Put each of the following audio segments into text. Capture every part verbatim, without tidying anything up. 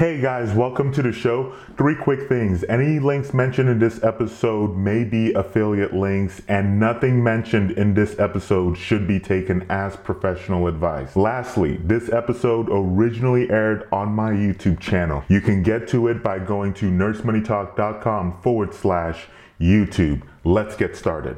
Hey guys, welcome to the show. Three quick things. Any links mentioned in this episode may be affiliate links, and nothing mentioned in this episode should be taken as professional advice. Lastly, this episode originally aired on my YouTube channel. You can get to it by going to nursemoneytalk.com forward slash YouTube. Let's get started.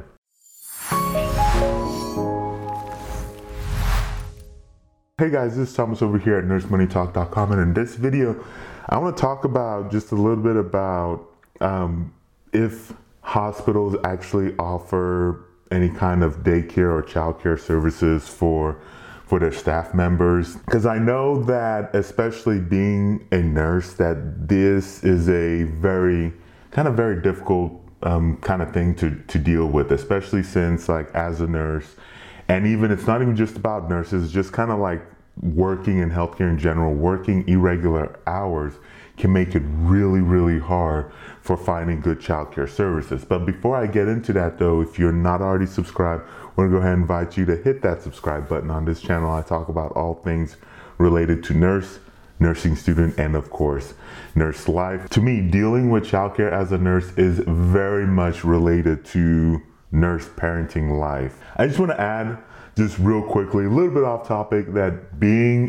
Hey guys, this is Thomas over here at nurse money talk dot com, and in this video I want to talk about just a little bit about um, if hospitals actually offer any kind of daycare or childcare services for for their staff members, because I know that, especially being a nurse, that this is a very kind of very difficult um, kind of thing to to deal with, especially since, like, as a nurse, and even it's not even just about nurses, just kind of like working in healthcare in general, working irregular hours can make it really, really hard for finding good childcare services. But before I get into that though, if you're not already subscribed, I want to go ahead and invite you to hit that subscribe button. On this channel, I talk about all things related to nurse, nursing student, and of course, nurse life. To me, dealing with childcare as a nurse is very much related to nurse parenting life. I just want to add, just real quickly, a little bit off topic, that being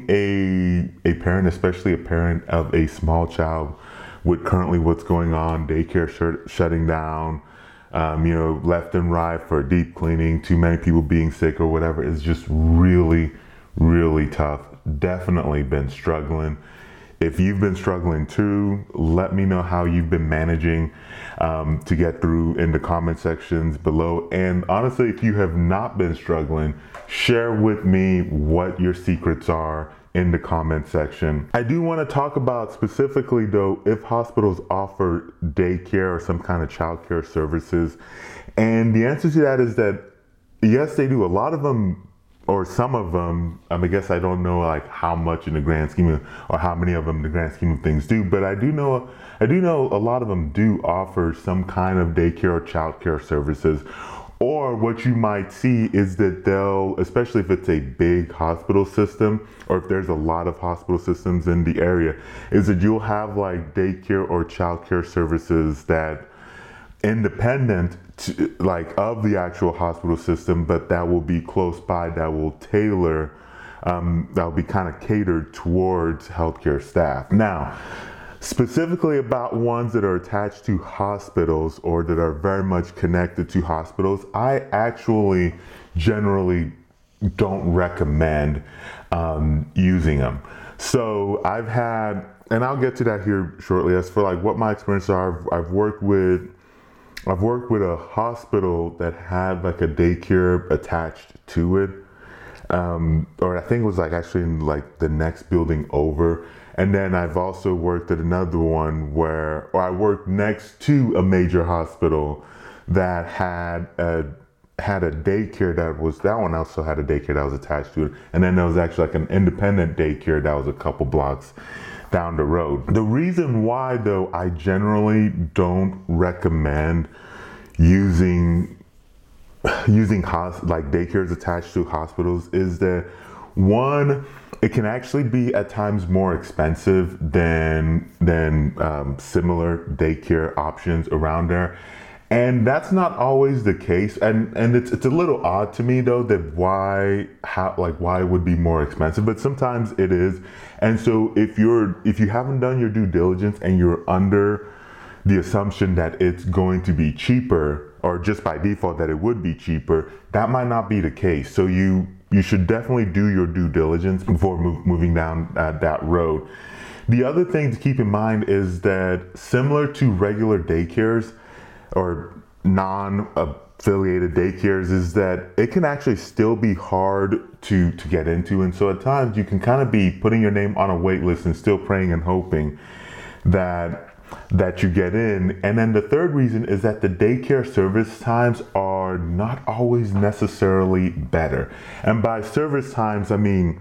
a a parent, especially a parent of a small child, with currently what's going on, daycare sh- shutting down, um, you know, left and right for deep cleaning, too many people being sick or whatever, is just really, really tough. Definitely been struggling. If you've been struggling too, let me know how you've been managing um, to get through in the comment sections below. And honestly, if you have not been struggling, share with me what your secrets are in the comment section. I do want to talk about specifically though, if hospitals offer daycare or some kind of childcare services. And the answer to that is that yes, they do. A lot of them, or some of them, I mean, I guess I don't know like how much in the grand scheme of, or how many of them in the grand scheme of things do, but I do know, I do know a lot of them do offer some kind of daycare or childcare services. Or what you might see is that they'll, especially if it's a big hospital system, or if there's a lot of hospital systems in the area, is that you'll have like daycare or childcare services that independent to, like of the actual hospital system, but that will be close by, that will tailor, um, that will be kind of catered towards healthcare staff. Now, specifically about ones that are attached to hospitals or that are very much connected to hospitals, I actually generally don't recommend um, using them. So I've had, and I'll get to that here shortly, as for like what my experiences are. I've, I've worked with I've worked with a hospital that had like a daycare attached to it. Um, or I think it was like actually in like the next building over. And then I've also worked at another one where, or I worked next to a major hospital that had a, had a daycare that was, that one also had a daycare that was attached to it. And then there was actually like an independent daycare that was a couple blocks down the road. The reason why though I generally don't recommend using using hos- like daycares attached to hospitals is that, one, it can actually be at times more expensive than than um, similar daycare options around there. And that's not always the case, and and it's it's a little odd to me though that why how like why it would be more expensive, but sometimes it is. And so if you're if you haven't done your due diligence and you're under the assumption that it's going to be cheaper, or just by default that it would be cheaper, that might not be the case. So you you should definitely do your due diligence before move, moving down uh, that road. The other thing to keep in mind is that, similar to regular daycares or non-affiliated daycares, is that it can actually still be hard to to get into. And so at times you can kind of be putting your name on a wait list and still praying and hoping that that you get in. And then the third reason is that the daycare service times are not always necessarily better. And by service times, I mean,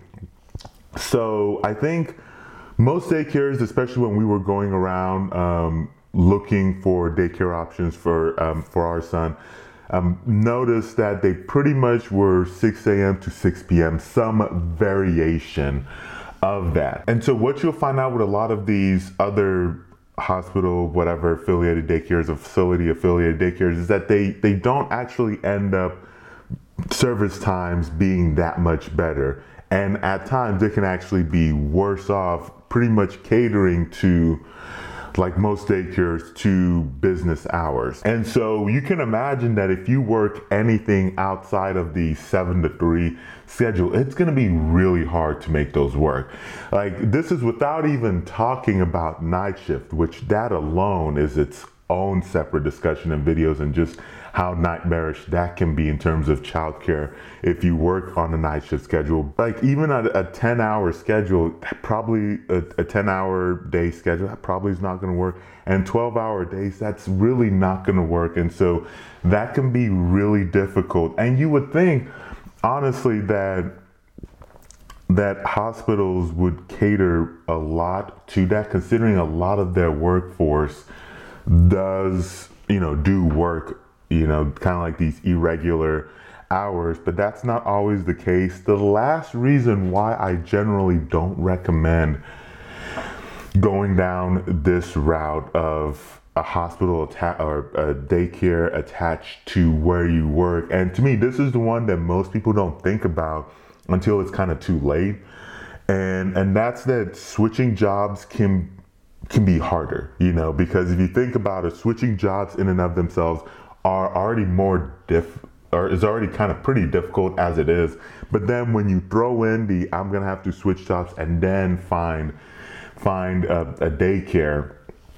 so I think most daycares, especially when we were going around um, looking for daycare options for um, for our son, um, noticed that they pretty much were six a.m. to six p.m., some variation of that. And so what you'll find out with a lot of these other hospital, whatever, affiliated daycares or facility affiliated daycares is that they, they don't actually end up service times being that much better. And at times they can actually be worse off, pretty much catering to, like most daycares, to business hours. And so you can imagine that if you work anything outside of the seven to three schedule, it's gonna be really hard to make those work. Like, this is without even talking about night shift, which that alone is its own separate discussion and videos, and just how nightmarish that can be in terms of childcare if you work on a night shift schedule. Like, even a, a ten hour schedule, probably a, a ten hour day schedule, that probably is not gonna work. And twelve hour days, that's really not gonna work. And so that can be really difficult. And you would think, honestly, that that hospitals would cater a lot to that, considering a lot of their workforce does, you know, do work, you know, kind of like these irregular hours, but that's not always the case. The last reason why I generally don't recommend going down this route of a hospital atta- or a daycare attached to where you work, and to me, this is the one that most people don't think about until it's kind of too late, and and that's that switching jobs can can be harder, you know, because if you think about it, switching jobs in and of themselves are already more diff or is already kind of pretty difficult as it is. But then when you throw in the I'm gonna have to switch jobs and then find find a, a daycare,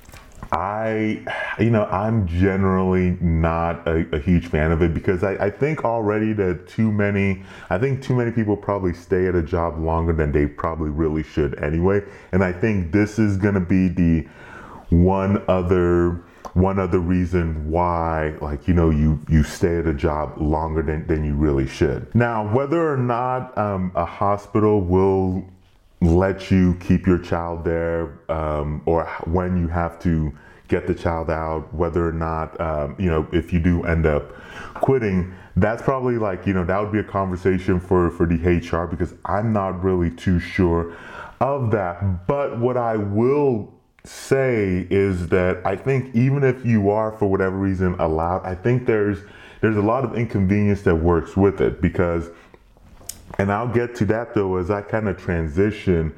I, you know, I'm generally not a, a huge fan of it, because I, I think already that too many, I think too many people probably stay at a job longer than they probably really should anyway. And I think this is going to be the one other, one other reason why, like, you know, you, you stay at a job longer than, than you really should. Now, whether or not um, a hospital will let you keep your child there, um, or when you have to get the child out, whether or not, um, you know, if you do end up quitting, that's probably like, you know, that would be a conversation for, for the H R, because I'm not really too sure of that. But what I will say is that I think even if you are, for whatever reason, allowed, I think there's, there's a lot of inconvenience that works with it, because, and I'll get to that though as I kind of transition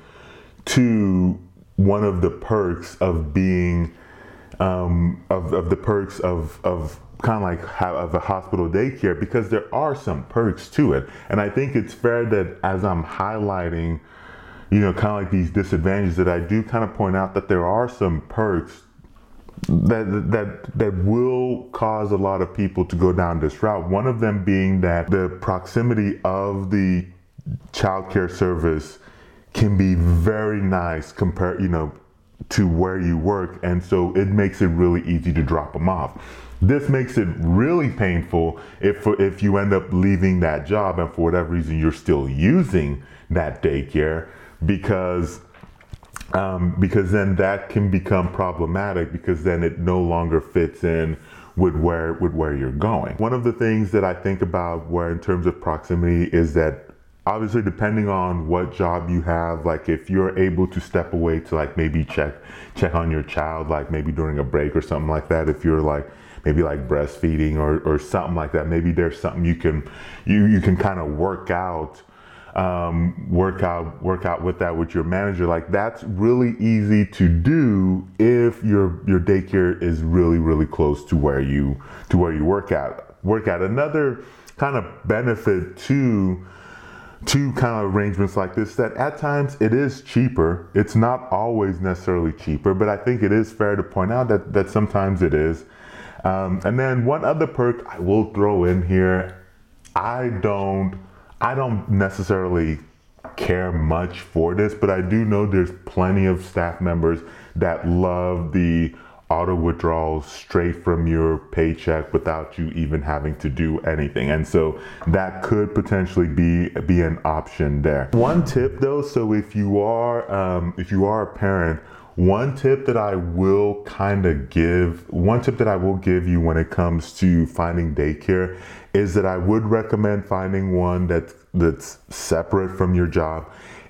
to one of the perks of being, um, of, of the perks of, of kind of like have, of a hospital daycare, because there are some perks to it. And I think it's fair that as I'm highlighting, you know, kind of like these disadvantages, that I do kind of point out that there are some perks that that that will cause a lot of people to go down this route. One of them being that the proximity of the childcare service can be very nice compared, you know, to where you work, and so it makes it really easy to drop them off. This makes it really painful if if you end up leaving that job and for whatever reason you're still using that daycare, because Um, because then that can become problematic, because then it no longer fits in with where with where you're going. One of the things that I think about where in terms of proximity is that obviously depending on what job you have, like if you're able to step away to like maybe check check on your child, like maybe during a break or something like that, if you're like maybe like breastfeeding or, or something like that, maybe there's something you can you, you can kind of work out um work out work out with that with your manager. Like that's really easy to do if your your daycare is really really close to where you to where you work at work at another kind of benefit to to kind of arrangements like this, that at times it is cheaper. It's not always necessarily cheaper, but I think it is fair to point out that that sometimes it is. Um, and then one other perk I will throw in here, I don't I don't necessarily care much for this, but I do know there's plenty of staff members that love the auto withdrawals straight from your paycheck without you even having to do anything. And so that could potentially be be an option there. One tip though, so if you are um, if you are a parent, one tip that I will kind of give, one tip that I will give you when it comes to finding daycare is that I would recommend finding one that's, that's separate from your job.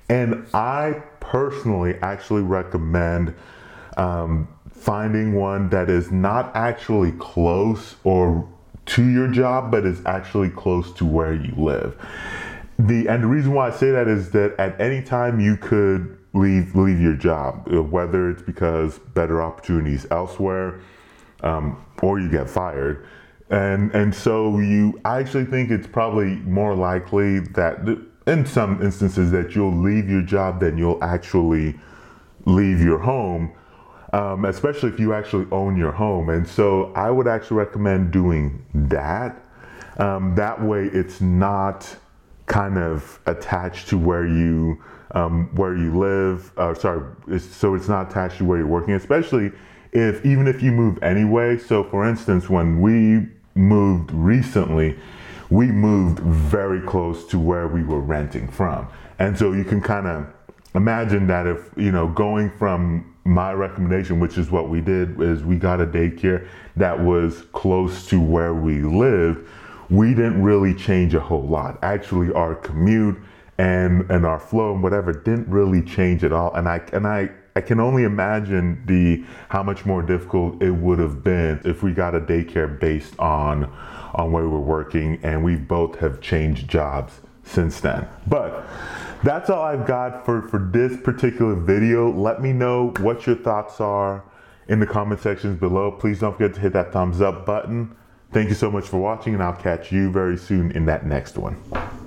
And I personally actually recommend um, finding one that is not actually close or to your job, but is actually close to where you live. The and the reason why I say that is that at any time you could leave leave your job, whether it's because better opportunities elsewhere, um, or you get fired. And and so you, I actually think it's probably more likely that in some instances that you'll leave your job than you'll actually leave your home, um, especially if you actually own your home. And so I would actually recommend doing that. Um, that way it's not kind of attached to where you um, where you live. Uh, sorry, it's, so it's not attached to where you're working, especially if even if you move anyway. So for instance, when we moved recently, we moved very close to where we were renting from, and so you can kind of imagine that if you know going from my recommendation, which is what we did, is we got a daycare that was close to where we lived. We didn't really change a whole lot. Actually, our commute and and our flow and whatever didn't really change at all. And I and I I can only imagine the how much more difficult it would have been if we got a daycare based on on where we're working, and we both have changed jobs since then. But that's all I've got for for this particular video. Let me know what your thoughts are in the comment sections below. Please don't forget to hit that thumbs up button. Thank you so much for watching, and I'll catch you very soon in that next one.